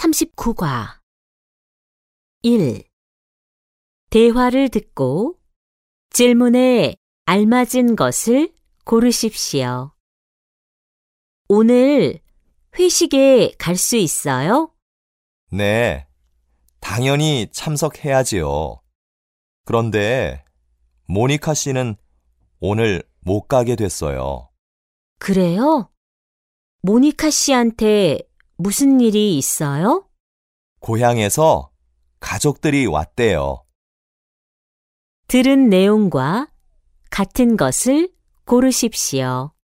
39과 1. 대화를 듣고 질문에 알맞은 것을 고르십시오. 오늘 회식에 갈 수 있어요? 네, 당연히 참석해야지요. 그런데 모니카 씨는 오늘 못 가게 됐어요. 그래요? 모니카 씨한테 무슨 일이 있어요? 고향에서 가족들이 왔대요. 들은 내용과 같은 것을 고르십시오.